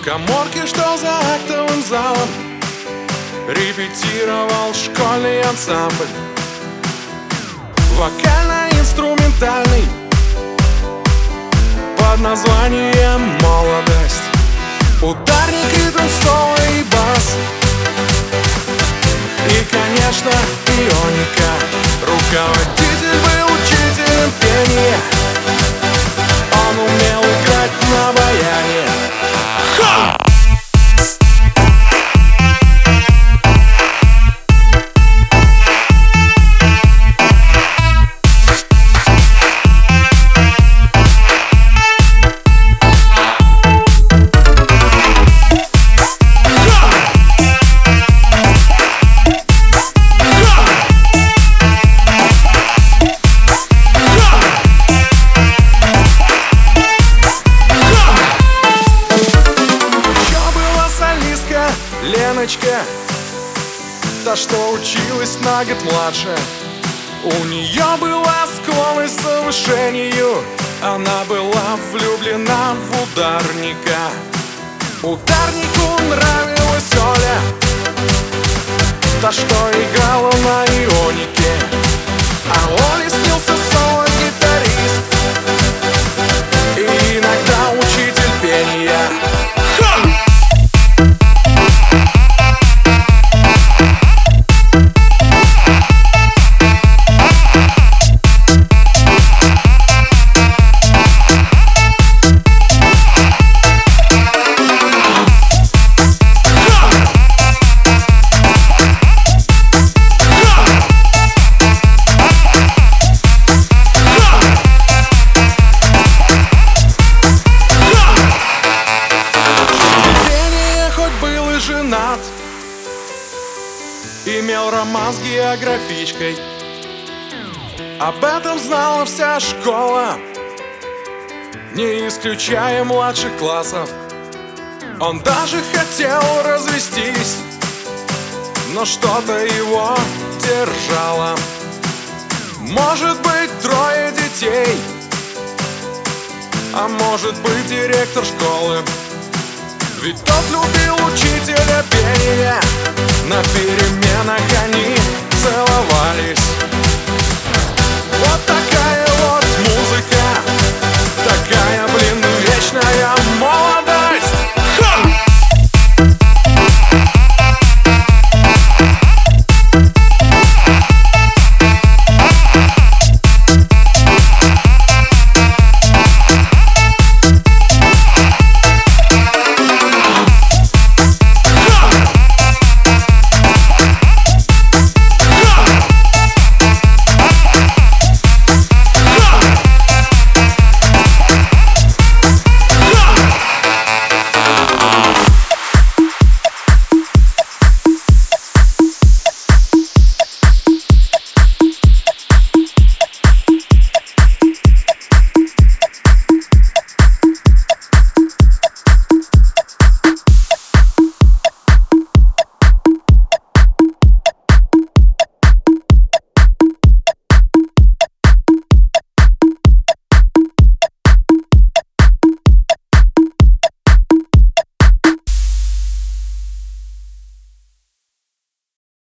каморке, что за актовым залом репетировал школьный ансамбль. Вокально-инструментальный под названием «Молодость». Ударник, ритм, соло и бас. И, конечно, ионика. Руководитель был учителем пения. Он умел играть на баяне. Ха! Леночка, та, что училась на год младше. У нее была склонность к завышению. Она была влюблена в ударника. Ударнику нравилась Оля, та, что играла на ионике. А Оле снился соло-гитарист и иногда учитель пения. Женат, имел роман с географичкой. Об этом знала вся школа, не исключая младших классов. Он даже хотел развестись, но что-то его держало. Может быть, 3 детей, а может быть, директор школы. Ведь тот любил учителя пения. На переменах они целовались.